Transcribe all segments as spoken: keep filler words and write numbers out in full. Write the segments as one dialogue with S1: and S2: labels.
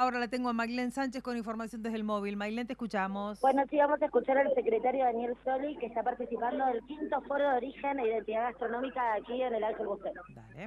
S1: ahora la tengo a Maylén Sánchez con información desde el móvil. Maylén, te escuchamos.
S2: Bueno, sí, vamos a escuchar al secretario Daniel Soli, que está participando del quinto foro de origen e identidad gastronómica aquí en el Ángel Bucero.
S1: Dale.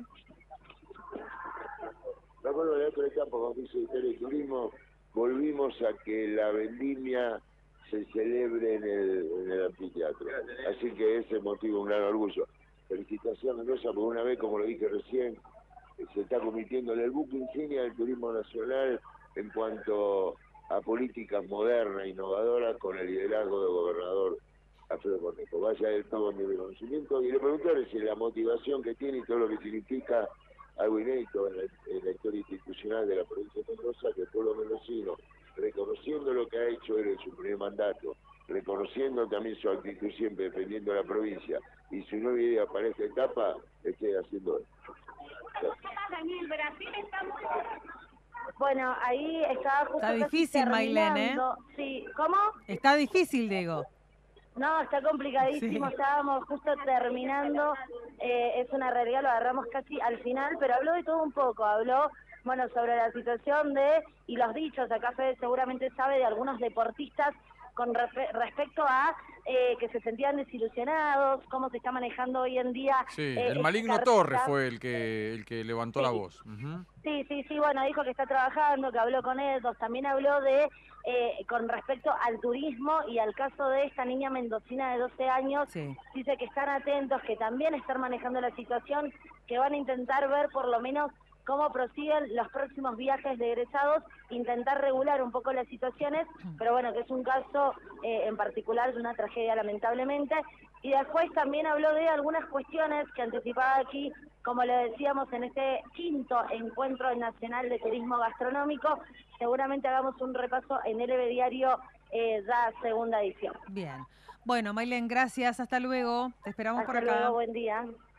S3: De acuerdo al otro campo con Vice y Turismo, volvimos a que la vendimia se celebre en el, en el anfiteatro. Así que ese motivo un gran orgullo. Felicitaciones, Mendoza, por una vez, como lo dije recién, se está convirtiendo en el buque insignia del turismo nacional en cuanto a políticas modernas, e innovadoras, con el liderazgo del gobernador Alfredo Cornejo. Vaya de todo mi reconocimiento y le preguntaré si la motivación que tiene y todo lo que significa algo inédito en la, en la historia institucional de la provincia de Mendoza, que el pueblo mendocino, reconociendo lo que ha hecho él en su primer mandato, reconociendo también su actitud siempre defendiendo a la provincia y su nueva idea para esta etapa, esté haciendo esto.
S2: Daniel, Brasil está muy... Bueno, ahí estaba justo
S1: Está difícil, Maylén, ¿eh?
S2: Sí, ¿cómo?
S1: Está difícil, digo.
S2: No, está complicadísimo, sí. Estábamos justo terminando, eh, es una realidad, lo agarramos casi al final, pero habló de todo un poco, habló, bueno, sobre la situación de, y los dichos, acá Fede seguramente sabe de algunos deportistas con re respecto a eh, que se sentían desilusionados, cómo se está manejando hoy en día.
S4: Sí,
S2: eh,
S4: el maligno Torres fue el que el que levantó
S2: sí.
S4: la voz. Uh-huh.
S2: Sí, sí, sí, bueno, dijo que está trabajando, que habló con ellos, también habló de, eh, con respecto al turismo y al caso de esta niña mendocina de doce años,
S1: sí.
S2: Dice que están atentos, que también están manejando la situación, que van a intentar ver por lo menos cómo prosiguen los próximos viajes de egresados, intentar regular un poco las situaciones, pero bueno, que es un caso eh, en particular de una tragedia lamentablemente. Y después también habló de algunas cuestiones que anticipaba aquí, como le decíamos, en este quinto encuentro nacional de turismo gastronómico. Seguramente hagamos un repaso en L B Diario, eh, ya segunda edición.
S1: Bien. Bueno, Maylén, gracias. Hasta luego. Te esperamos
S2: Hasta
S1: por acá.
S2: luego, buen día.